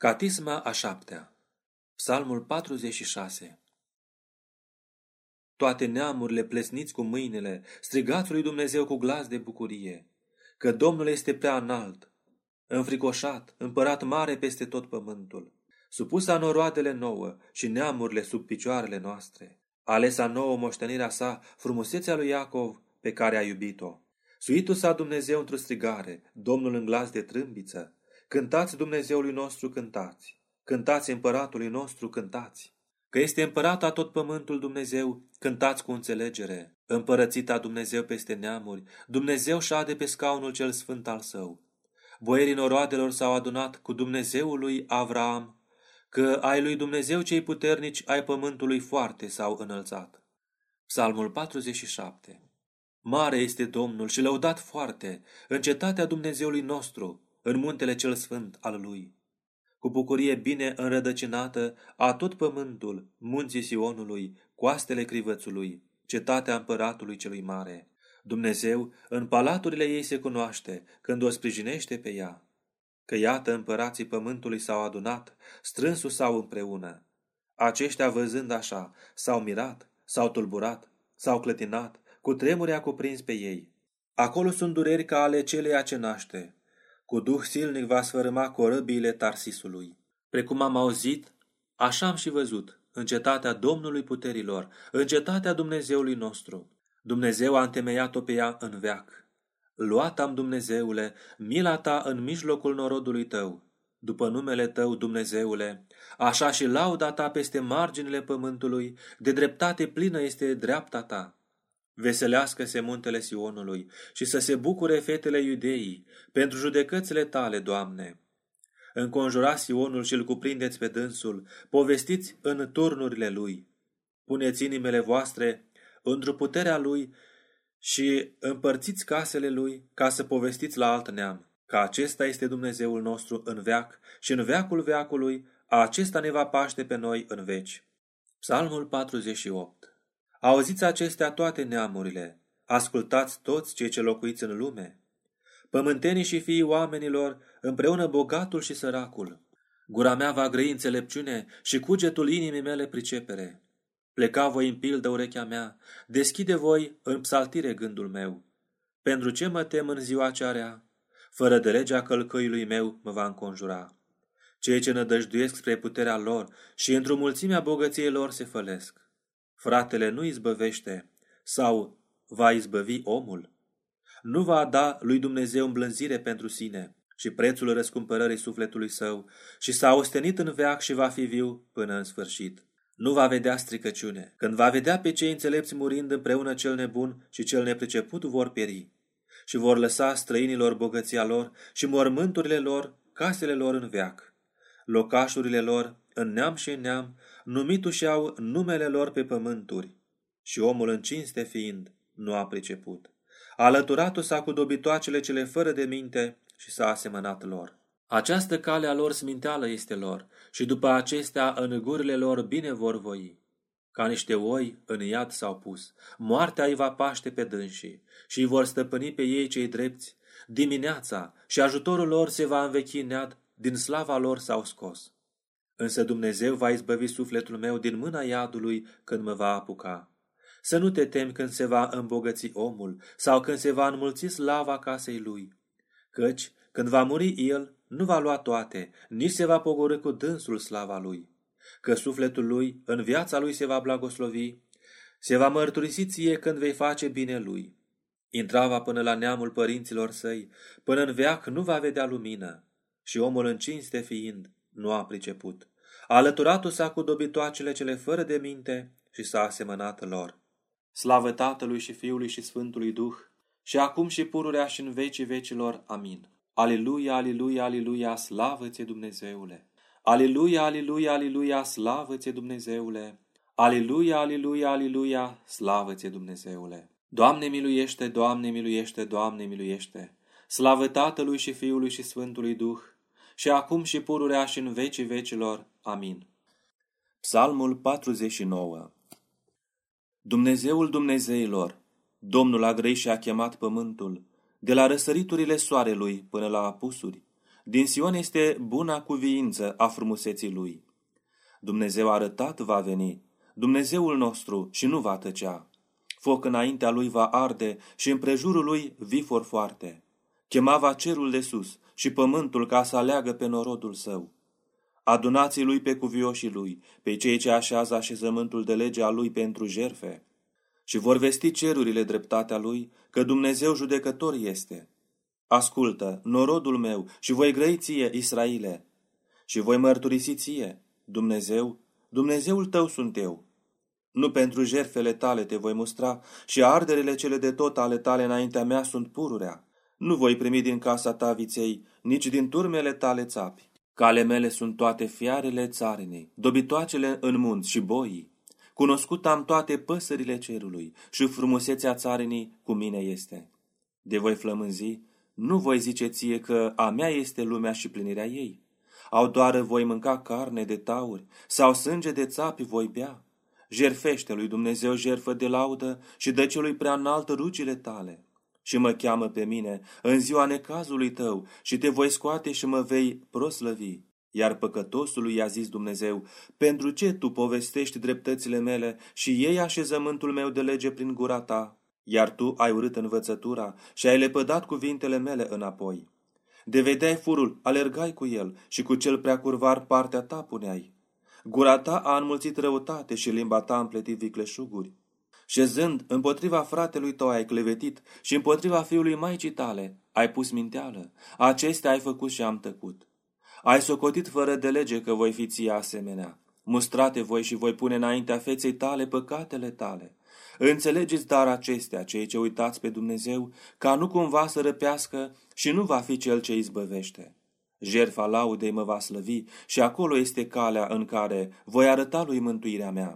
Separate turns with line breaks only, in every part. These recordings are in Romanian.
Catisma a 7-a. Psalmul 46. Toate neamurile plesniți cu mâinile, strigați lui Dumnezeu cu glas de bucurie, că Domnul este prea înalt, înfricoșat, împărat mare peste tot pământul. Supus a noroadele nouă și neamurile sub picioarele noastre. Alesa nouă moștenirea sa, frumusețea lui Iacov, pe care a iubit-o. Suitul sa Dumnezeu într-o strigare, Domnul în glas de trâmbiță. Cântați Dumnezeului nostru, cântați! Cântați împăratului nostru, cântați! Că este împărat a tot pământul Dumnezeu, cântați cu înțelegere. Împărățita Dumnezeu peste neamuri, Dumnezeu șade pe scaunul cel sfânt al său. Boierii noroadelor s-au adunat cu Dumnezeul lui Avraam, că ai lui Dumnezeu cei puternici ai pământului foarte s-au înălțat. Psalmul 47. Mare este Domnul și lăudat foarte, în cetatea Dumnezeului nostru, în muntele cel sfânt al lui. Cu bucurie bine înrădăcinată a tot pământul, munții Sionului, coastele crivățului, cetatea împăratului celui mare. Dumnezeu în palaturile ei se cunoaște, când o sprijinește pe ea. Că iată împărații pământului s-au adunat, strânsul s-au împreună. Aceștia văzând așa, s-au mirat, s-au tulburat, s-au clătinat, cu tremuri a cuprins pe ei. Acolo sunt dureri ca ale celeia ce naște. Cu duh silnic va sfărâma corăbiile Tarsisului. Precum am auzit, așa am și văzut, în cetatea Domnului puterilor, în cetatea Dumnezeului nostru. Dumnezeu a întemeiat-o pe ea în veac. Luat am, Dumnezeule, mila ta în mijlocul norodului tău. După numele tău, Dumnezeule, așa și lauda ta peste marginile pământului, de dreptate plină este dreapta ta. Veselească-se muntele Sionului și să se bucure fetele Iudeii pentru judecățile tale, Doamne. Înconjurați Sionul și îl cuprindeți pe dânsul, povestiți în turnurile lui. Puneți inimile voastre într-o puterea lui și împărțiți casele lui ca să povestiți la alt neam, că acesta este Dumnezeul nostru în veac și în veacul veacului, acesta ne va paște pe noi în veci. Psalmul 48. Auziți acestea toate neamurile, ascultați toți cei ce locuiți în lume, pământenii și fiii oamenilor, împreună bogatul și săracul. Gura mea va grăi înțelepciune și cugetul inimii mele pricepere. Pleca voi în pildă urechea mea, deschide voi în psaltire gândul meu. Pentru ce mă tem în ziua cea rea? Fără de legea călcăiului meu mă va înconjura. Cei ce nădăjduiesc spre puterea lor și într-o mulțimea bogăției lor se fălesc. Fratele nu izbăvește sau va izbăvi omul? Nu va da lui Dumnezeu îmblânzire pentru sine și prețul răscumpărării sufletului său și s-a ostenit în veac și va fi viu până în sfârșit. Nu va vedea stricăciune. Când va vedea pe cei înțelepți murind împreună cel nebun și cel nepriceput vor pieri și vor lăsa străinilor bogăția lor și mormânturile lor, casele lor în veac, locașurile lor în neam și în neam, numindu-și au numele lor pe pământuri. Și omul în cinste fiind, nu a priceput. A alăturat-o s-a cu dobitoacele cele fără de minte și s-a asemănat lor. Această cale a lor sminteală este lor și după acestea în gurile lor bine vor voi. Ca niște oi în iad s-au pus, moartea îi va paște pe dânsii și îi vor stăpâni pe ei cei drepți. Dimineața și ajutorul lor se va învechi în iad, din slava lor s-au scos. Însă Dumnezeu va izbăvi sufletul meu din mâna iadului când mă va apuca. Să nu te temi când se va îmbogăți omul sau când se va înmulți slava casei lui. Căci, când va muri el, nu va lua toate, nici se va pogorî cu dânsul slava lui. Că sufletul lui, în viața lui se va blagoslovi, se va mărturisi ție când vei face bine lui. Intrava până la neamul părinților săi, până în veac nu va vedea lumină. Și omul în cinste fiind, nu a priceput. A alăturat-o s-a cu dobitoacele cele fără de minte și s-a asemănat lor. Slavă Tatălui și Fiului și Sfântului Duh, și acum și pururea și în vecii vecilor. Amin. Aliluia, aliluia, aliluia, slavă ție Dumnezeule! Aliluia, aliluia, aliluia, slavă ție Dumnezeule! Aliluia, aliluia, aliluia, slavă ție Dumnezeule! Doamne miluiește, Doamne miluiește, Doamne miluiește! Slavă Tatălui și Fiului și Sfântului Duh, și acum și pururea și în vecii vecilor. Amin. Psalmul 49. Dumnezeul Dumnezeilor, Domnul a grăit și a chemat pământul, de la răsăriturile soarelui până la apusuri,
Din Sion este buna cuviință a frumuseții lui. Dumnezeu arătat va veni, Dumnezeul nostru, și nu va tăcea. Foc înaintea lui va arde și împrejurul lui vifor foarte. Chemava cerul de sus și pământul ca să aleagă pe norodul său. Adunați lui pe cuvioșii lui, pe cei ce așează așezământul de lege a lui pentru jerfe. Și vor vesti cerurile dreptatea lui, că Dumnezeu judecător este. Ascultă, norodul meu, și voi grăi ție, Israile, și voi mărturisi ție, Dumnezeu, Dumnezeul tău sunt eu. Nu pentru jertfele tale te voi mustra și arderele cele de tot ale tale înaintea mea sunt pururea. Nu voi primi din casa ta viței, nici din turmele tale țapi. Cale mele sunt toate fiarele țarinei, dobitoacele în munți și boii. Cunoscut am toate păsările cerului și frumusețea țarinii cu mine este. De voi flămânzi, nu voi zice ție că a mea este lumea și plinirea ei. Au doară voi mânca carne de tauri sau sânge de țapi voi bea. Jerfește lui Dumnezeu jerfă de laudă și dă celui prea înalt rugile tale. Și mă cheamă pe mine în ziua necazului tău și te voi scoate și mă vei proslăvi. Iar păcătosului i-a zis Dumnezeu, pentru ce tu povestești dreptățile mele și iei așezământul meu de lege prin gura ta? Iar tu ai urât învățătura și ai lepădat cuvintele mele înapoi. De vedeai furul, alergai cu el și cu cel prea curvar partea ta puneai. Gura ta a înmulțit răutate și limba ta a împletit vicleșuguri. Șezând împotriva fratelui tău ai clevetit și împotriva fiului maicii tale ai pus minteală. Acestea ai făcut și am tăcut. Ai socotit fără de lege că voi fi ție asemenea. Mustrate voi și voi pune înaintea feței tale păcatele tale. Înțelegeți dar acestea, cei ce uitați pe Dumnezeu, ca nu cumva să răpească și nu va fi cel ce izbăvește. Jertfa laudei mă va slăvi și acolo este calea în care voi arăta lui mântuirea mea.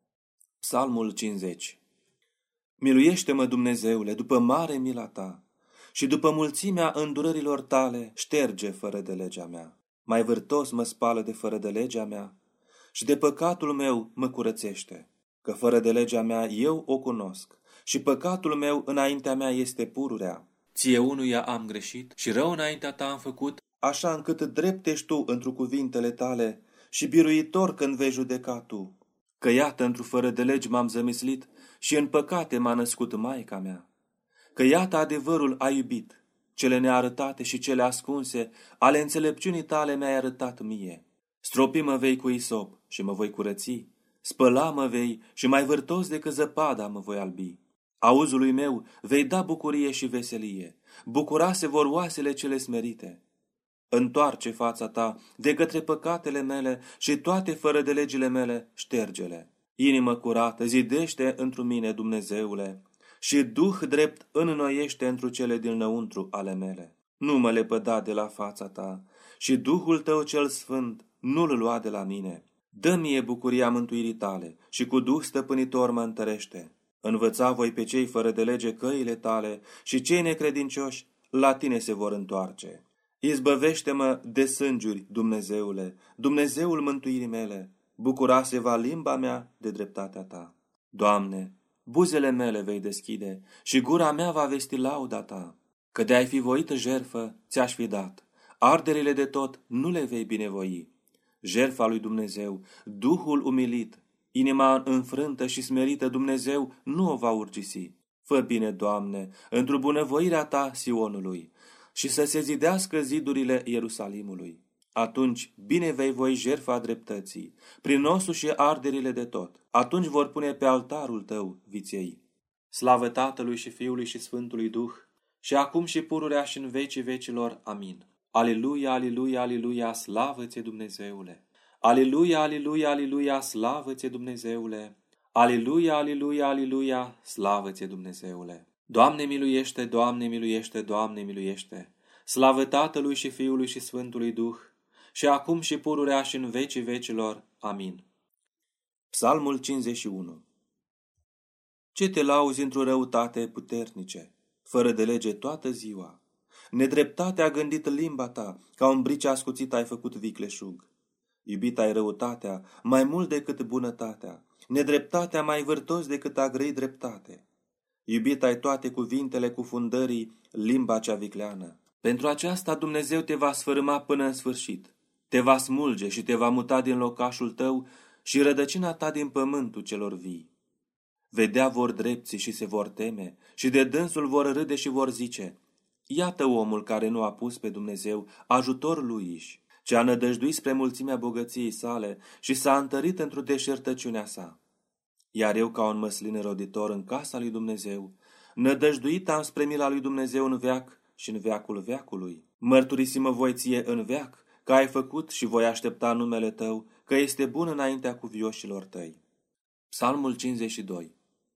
Psalmul 50. Miluiește-mă, Dumnezeule, după mare mila ta și după mulțimea îndurărilor tale șterge fără de legea mea. Mai vârtos mă spală de fără de legea mea și de păcatul meu mă curățește, că fără de legea mea eu o cunosc și păcatul meu înaintea mea este pururea.
Ție unuia am greșit și rău înaintea ta am făcut,
Așa încât drept ești tu întru cuvintele tale și biruitor când vei judeca tu. Că iată, într-o fără de legi m-am zămislit și în păcate m-a născut maica mea. Că iată adevărul ai iubit, cele nearătate și cele ascunse, ale înțelepciunii tale mi-ai arătat mie. Stropi mă vei cu isop și mă voi curăți, spăla mă vei și mai vârtos decât zăpada mă voi albi. Auzului meu vei da bucurie și veselie, bucura se vor oasele cele smerite. Întoarce fața ta de către păcatele mele și toate fără de legile mele ștergele. Inimă curată zidește întru mine, Dumnezeule, și duh drept înnoiește întru cele dinăuntru ale mele. Nu mă lepăda de la fața ta și Duhul tău cel sfânt nu-l lua de la mine. Dă mie bucuria mântuirii tale și cu duh stăpânitor mă întărește. Învăța voi pe cei fără de lege căile tale și cei necredincioși la tine se vor întoarce. Izbăvește-mă de sângiuri, Dumnezeule, Dumnezeul mântuirii mele, bucura se va limba mea de dreptatea ta. Doamne, buzele mele vei deschide și gura mea va vesti lauda ta. Că de-ai fi voită jertfă, ți-aș fi dat, arderile de tot nu le vei binevoi. Jertfa lui Dumnezeu, Duhul umilit, inima înfrântă și smerită Dumnezeu nu o va urgisi. Fă bine, Doamne, într-o bunăvoirea ta Sionului, și să se zidească zidurile Ierusalimului. Atunci bine vei voi jertfa dreptății, prin osul și arderile de tot. Atunci vor pune pe altarul tău viței. Slavă Tatălui și Fiului și Sfântului Duh, și acum și pururea și în vecii vecilor. Amin. Aleluia, aleluia, aleluia, slavă-ți, Dumnezeule! Aleluia, aleluia, aleluia, slavă-ți, Dumnezeule! Aleluia, aleluia, aleluia, slavă-ți, Dumnezeule! Doamne miluiește, Doamne miluiește, Doamne miluiește! Slavă Tatălui și Fiului și Sfântului Duh, și acum și pururea și în vecii vecilor. Amin. Psalmul 51. Ce te lauzi într-o răutate puternice, fără de lege toată ziua? Nedreptatea a gândit limba ta, ca un brice ascuțit ai făcut vicleșug. Iubit ai răutatea mai mult decât bunătatea, nedreptatea mai vârtos decât a grăi dreptate. Iubit ai toate cuvintele cufundării, limba cea vicleană. Pentru aceasta Dumnezeu te va sfărâma până în sfârșit, te va smulge și te va muta din locașul tău și rădăcina ta din pământul celor vii. Vedea vor drepții și se vor teme și de dânsul vor râde și vor zice: iată omul care nu a pus pe Dumnezeu ajutor lui iși, ce a nădăjduit spre mulțimea bogăției sale și s-a întărit într-o deșertăciunea sa. Iar eu, ca un măslin roditor în casa lui Dumnezeu, nădăjduit am spre mila lui Dumnezeu în veac și în veacul veacului. Mărturisim-mă voi ție în veac că ai făcut și voi aștepta numele tău, că este bun înaintea cuvioșilor tăi. Psalmul 52.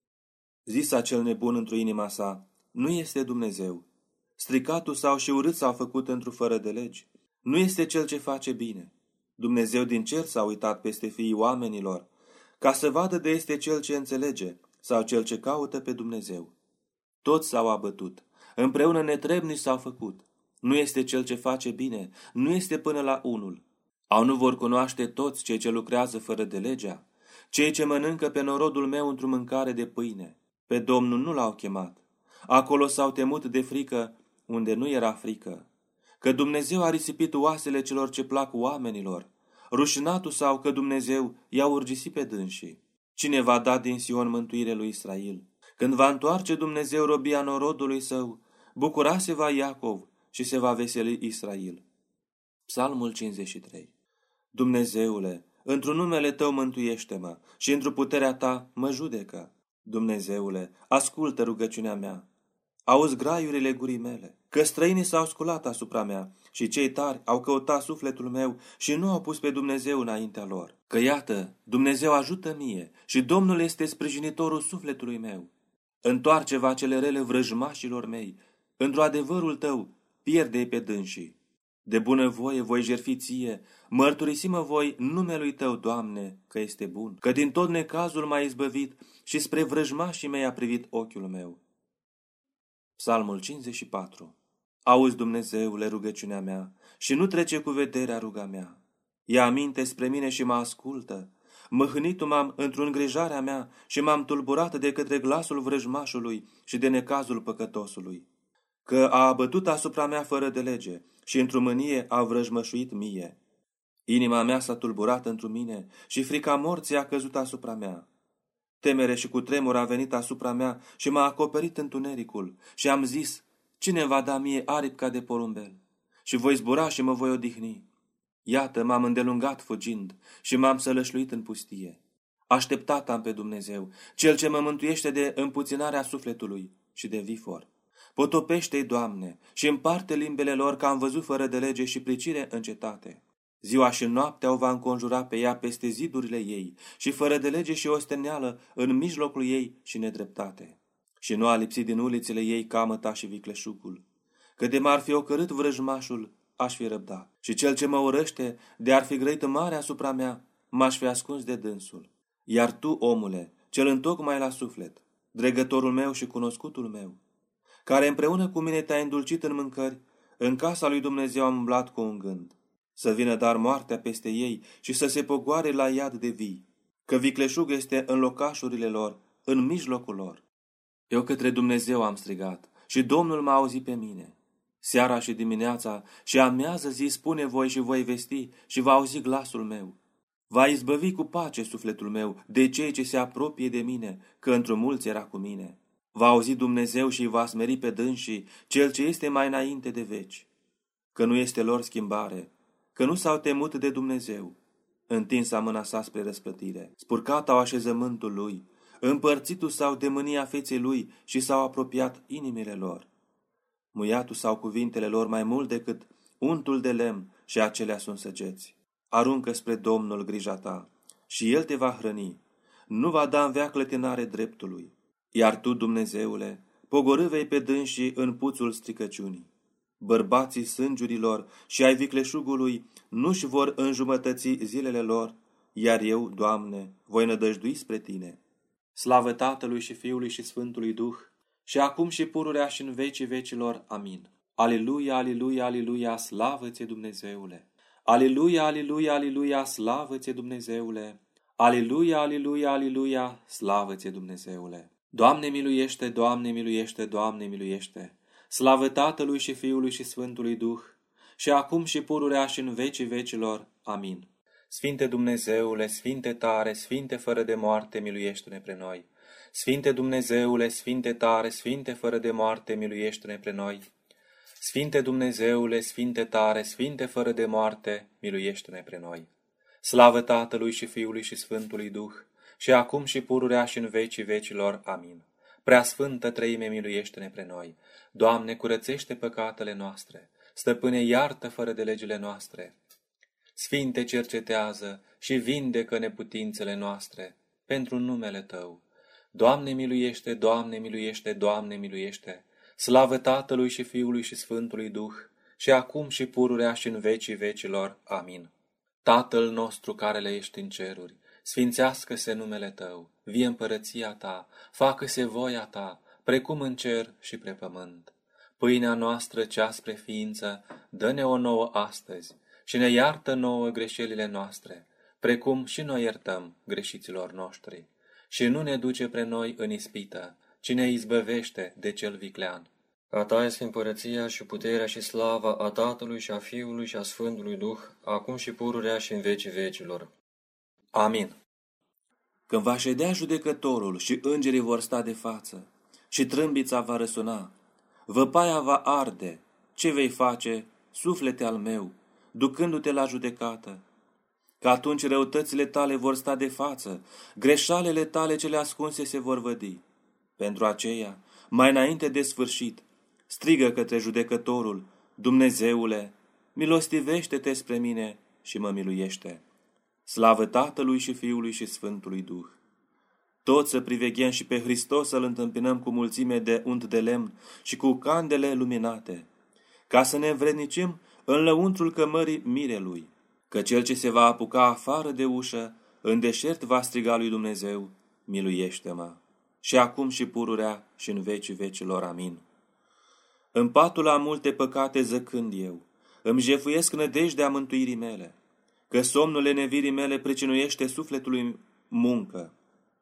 Zisa cel nebun într-o inima sa: nu este Dumnezeu. Stricatul sau și urât s-au făcut într-o fără de legi. Nu este cel ce face bine. Dumnezeu din cer s-a uitat peste fiii oamenilor, ca să vadă de este cel ce înțelege sau cel ce caută pe Dumnezeu. Toți s-au abătut, împreună netrebnici s-au făcut. Nu este cel ce face bine, nu este până la unul. Au nu vor cunoaște toți cei ce lucrează fără de legea, cei ce mănâncă pe norodul meu într-o mâncare de pâine. Pe Domnul nu l-au chemat. Acolo s-au temut de frică unde nu era frică. Că Dumnezeu a risipit oasele celor ce plac oamenilor. Rușinatul sau că Dumnezeu i-a urgisit pe dânsii. Cine va da din Sion mântuire lui Israel? Când va întoarce Dumnezeu robia norodului său, bucura se va Iacov și se va veseli Israel. Psalmul 53. Dumnezeule, într-un numele tău mântuiește-mă și într-o puterea ta mă judecă. Dumnezeule, ascultă rugăciunea mea. Auzi graiurile gurii mele, că străinii s-au sculat asupra mea și cei tari au căutat sufletul meu și nu au pus pe Dumnezeu înaintea lor. Că iată, Dumnezeu ajută mie și Domnul este sprijinitorul sufletului meu. Întoarce-va cele rele vrăjmașilor mei, într-o adevărul tău pierde-i pe dânsii. De bunăvoie voi jertfi ție, mărturisim-mă voi numelui tău, Doamne, că este bun, că din tot necazul m-ai izbăvit și spre vrăjmașii mei a privit ochiul meu. Psalmul 54. Auzi, Dumnezeule, rugăciunea mea și nu trece cu vederea ruga mea. Ia aminte spre mine și mă ascultă. Mâhnitul m-am într-o îngrijarea mea și m-am tulburat de către glasul vrăjmașului și de necazul păcătosului. Că a abătut asupra mea fără de lege și într-o mânie a vrăjmășuit mie. Inima mea s-a tulburat într mine și frica morții a căzut asupra mea. Temere și cutremur a venit asupra mea și m-a acoperit întunericul și am zis: cine va da mie aripi ca de porumbel? Și voi zbura și mă voi odihni. Iată, m-am îndelungat fugind și m-am sălășluit în pustie. Așteptat am pe Dumnezeu, cel ce mă mântuiește de împuținarea sufletului și de vifor. Potopește-i, Doamne, și împarte limbele lor, că am văzut fără de lege și pricire în cetate. Ziua și noaptea o va înconjura pe ea peste zidurile ei și fără de lege și osteneală în mijlocul ei și nedreptate. Și nu a lipsit din ulițele ei camăta și vicleșugul. Că de m-ar fi ocărât vrăjmașul, aș fi răbdat. Și cel ce mă urăște, de ar fi grăit mare asupra mea, m-aș fi ascuns de dânsul. Iar tu, omule, cel întocmai la suflet, dregătorul meu și cunoscutul meu, care împreună cu mine te-ai îndulcit în mâncări, în casa lui Dumnezeu am umblat cu un gând. Să vină dar moartea peste ei și să se pogoare la iad de vii, că vicleșug este în locașurile lor, în mijlocul lor. Eu către Dumnezeu am strigat și Domnul m-a auzit pe mine. Seara și dimineața și amiază zi spune voi și voi vesti și va auzi glasul meu. Va izbăvi cu pace sufletul meu de cei ce se apropie de mine, că într-o mulți era cu mine. Va auzi Dumnezeu și îi va smeri pe dânsii cel ce este mai înainte de veci. Că nu este lor schimbare, că nu s-au temut de Dumnezeu. Întinsa mâna sa spre răsplătire, spurcat au așezământul lui, împărțitul s-au de mânia feței lui și s-au apropiat inimile lor. Muiatul sau cuvintele lor mai mult decât untul de lemn și acelea sunt săgeți. Aruncă spre Domnul grija ta și El te va hrăni, nu va da în veac clătinare dreptului. Iar tu, Dumnezeule, pogorâvei pe dânsii în puțul stricăciunii. Bărbații sângiurilor și ai vicleșugului nu-și vor înjumătăți zilele lor, iar eu, Doamne, voi nădăjdui spre Tine. Slavă Tatălui și Fiului și Sfântului Duh, și acum și pururea și în vecii vecilor. Amin. Aleluia, aleluia, aleluia, slavă-ți, Dumnezeule! Aleluia, aleluia, aleluia, slavă-ți, Dumnezeule! Aleluia, aleluia, aleluia, slavă-ți, Dumnezeule! Doamne miluiește, Doamne miluiește, Doamne miluiește! Slavă Tatălui și Fiului și Sfântului Duh, și acum și pururea și în vecii vecilor. Amin. Sfinte Dumnezeule, Sfinte tare, Sfinte fără de moarte, miluiește-ne pre noi. Sfinte Dumnezeule, Sfinte tare, Sfinte fără de moarte, miluiește-ne pre noi. Sfinte Dumnezeule, Sfinte tare, Sfinte fără de moarte, miluiește-ne pre noi. Slavă Tatălui și Fiului și Sfântului Duh, și acum și pururea și în vecii vecilor. Amin. Prea Sfântă Treime, miluiește-ne pre noi. Doamne, curățește păcatele noastre. Stăpâne, iartă fără de legile noastre. Sfinte, cercetează și vindecă neputințele noastre pentru numele Tău. Doamne, miluiește, Doamne, miluiește, Doamne, miluiește. Slavă Tatălui și Fiului și Sfântului Duh, și acum și pururea și în vecii vecilor. Amin. Tatăl nostru care le ești în ceruri, sfințească-se numele Tău, vie împărăția Ta, facă-se voia Ta, precum în cer și pe pământ. Pâinea noastră cea spre ființă, dă-ne-o nouă astăzi și ne iartă nouă greșelile noastre, precum și noi iertăm greșiților noștri. Și nu ne duce pre noi în ispită, ci ne izbăvește de cel viclean.
A Ta este împărăția și puterea și slava a Tatălui și a Fiului și a Sfântului Duh, acum și pururea și în vecii vecilor.
Amin. Când va ședea judecătorul și îngerii vor sta de față, și trâmbița va răsuna, văpaia va arde, ce vei face, suflete al meu, ducându-te la judecată? Că atunci răutățile tale vor sta de față, greșalele tale cele ascunse se vor vădi. Pentru aceea, mai înainte de sfârșit, strigă către judecătorul: Dumnezeule, milostivește-te spre mine și mă miluiește. Slavă Tatălui și Fiului și Sfântului Duh. Toți să priveghem și pe Hristos să-L întâmpinăm cu mulțime de unt de lemn și cu candele luminate, ca să ne învrednicim în lăuntrul cămării mirelui, că cel ce se va apuca afară de ușă, în deșert va striga lui Dumnezeu: miluiește-mă. Și acum și pururea și în vecii vecilor. Amin. În patul am multe păcate zăcând eu, îmi jefuiesc nădejdea mântuirii mele, că somnul lenevirii mele pricinuiește sufletului muncă.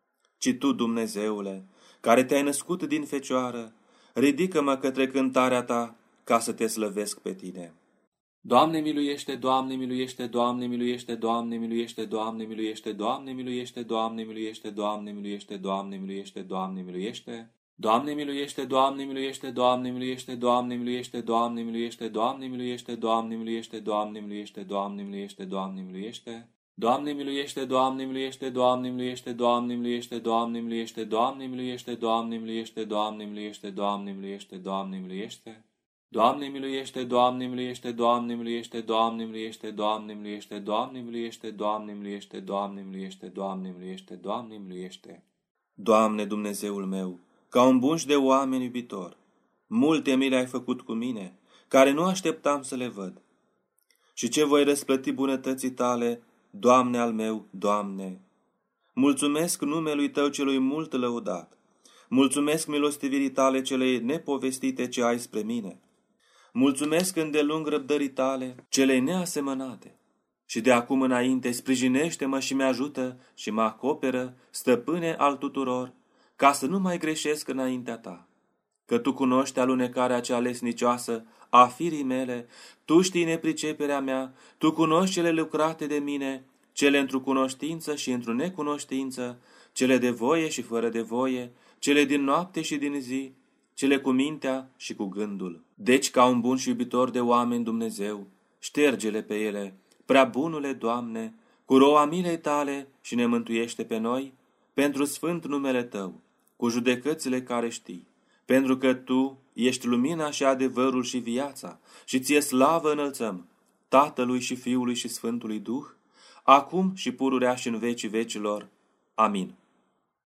Ci Tu, Dumnezeule, care te-ai născut din fecioară, ridică-mă către cântarea Ta, ca să Te slăvesc pe Tine.
Doamne miluiește, Doamne miluiește, Doamne miluiește, Doamne miluiește, Doamne miluiește, Doamne miluiește, Doamne miluiește, Doamne miluiește, Doamne miluiește, Doamne miluiește. Doamne miluiește, Doamne miluiește, Doamne miluiește, Doamne miluiește, Doamne miluiește, Doamne miluiește, Doamne miluiește, Doamne miluiește, Doamne miluiește, Doamne miluiește. Doamne miluiește, Doamne miluiește, Doamne miluiește, Doamne miluiește, Doamne miluiește, Doamne miluiește, Doamne miluiește, Doamne miluiește, Doamne miluiește, Doamne miluiește. Doamne miluiește, Doamne miluiește, Doamne miluiește, Doamne miluiește, Doamne miluiește, Doamne miluiește, Doamne miluiește, Doamne miluiește, Doamne miluiește, Doamne miluiește.
Doamne, Dumnezeul meu, ca un bun și de oameni iubitor, multe mile ai făcut cu mine, care nu așteptam să le văd. Și ce voi răsplăti bunătății Tale, Doamne al meu, Doamne? Mulțumesc numelui Tău celui mult lăudat. Mulțumesc milostivirii Tale celei nepovestite ce ai spre mine. Mulțumesc îndelung răbdării Tale celei neasemănate. Și de acum înainte sprijinește-mă și mi-ajută și mă acoperă, stăpâne al tuturor, ca să nu mai greșesc înaintea Ta. Că Tu cunoști alunecarea cea lesnicioasă a firii mele, Tu știi nepriceperea mea, Tu cunoști cele lucrate de mine, cele într-o cunoștință și într-o necunoștință, cele de voie și fără de voie, cele din noapte și din zi, cele cu mintea și cu gândul. Deci, ca un bun și iubitor de oameni, Dumnezeu, șterge-le pe ele, prea bunule Doamne, cu roa milei Tale și ne mântuiește pe noi, pentru sfânt numele Tău, cu judecățile care știi, pentru că Tu ești lumina și adevărul și viața, și Ție slavă înălțăm, Tatălui și Fiului și Sfântului Duh, acum și pururea și în vecii vecilor. Amin.